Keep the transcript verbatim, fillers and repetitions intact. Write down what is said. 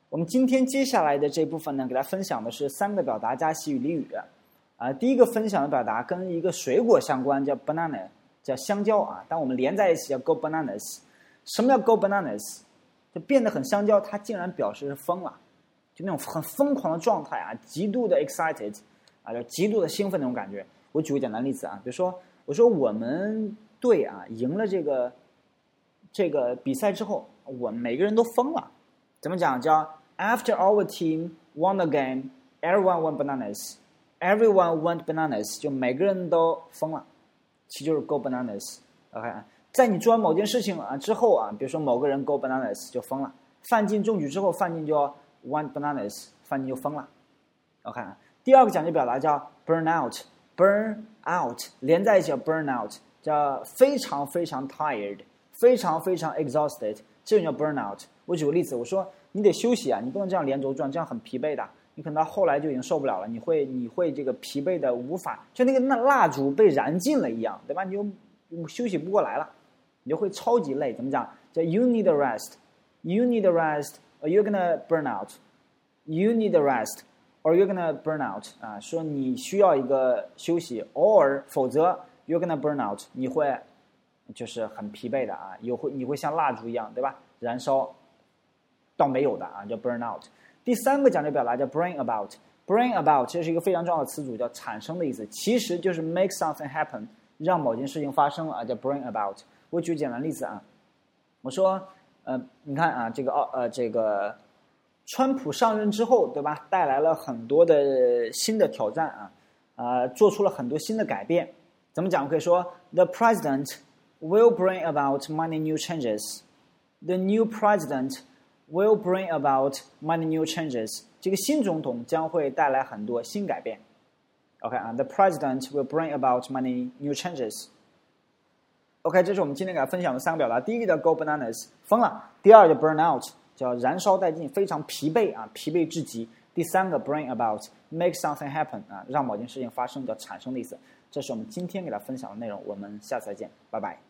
我们今天接下来的这部分呢，给大家分享的是三个表达加习语俚语。啊，第一个分享的表达跟一个水果相关，叫 banana， 叫香蕉啊。当我们连在一起叫 go bananas。什么叫 go bananas？ 就变得很香蕉，它竟然表示是疯了，就那种很疯狂的状态啊，极度的 excited 啊，就极度的兴奋那种感觉。我举个简单例子啊，比如说我说我们队啊赢了这个这个比赛之后，我们每个人都疯了。怎么讲？叫 After our team won the game, everyone went bananas.Everyone went bananas， 就每个人都疯了，其实就是 go bananas。OK， 在你做完某件事情啊之后啊，比如说某个人 go bananas 就疯了，范进中举之后，范进就 went bananas， 范进就疯了。OK， 第二个讲究表达叫 burn out，burn out 连在一起叫 burn out， 叫非常非常 tired， 非常非常 exhausted， 这就叫 burn out。我举个例子，我说你得休息啊，你不能这样连轴转，这样很疲惫的。你可能到后来就已经受不了了，你会你会这个疲惫的无法，就那个那蜡烛被燃尽了一样，对吧？你就休息不过来了，你就会超级累。怎么讲？叫 you need a rest, you need a rest, or you're gonna burn out. You need a rest, or you're gonna burn out. 啊，说你需要一个休息 ，or 否则 you're gonna burn out， 你会就是很疲惫的啊，有会你会像蜡烛一样，对吧？燃烧到没有的啊，叫 burn out。第三个讲究表达叫 bring about，bring about 这是一个非常重要的词组，叫产生的意思，其实就是 make something happen， 让某件事情发生了啊，叫 bring about。我举简单例子啊，我说，呃，你看啊，这个呃这个川普上任之后，对吧，带来了很多的新的挑战啊，呃，做出了很多新的改变。怎么讲？可以说 the president will bring about many new changes. The new president.will bring about many new changes. 这个新总统将会带来很多新改变。OK 啊 ，The president will bring about many new changes. OK， 这是我们今天给大家分享的三个表达。第一个叫 go bananas， 疯了；第二个叫 burn out， 叫燃烧殆尽，非常疲惫啊，疲惫至极；第三个 bring about， make something happen 啊，让某件事情发生，叫产生的意思。这是我们今天给大家分享的内容，我们下次再见，拜拜。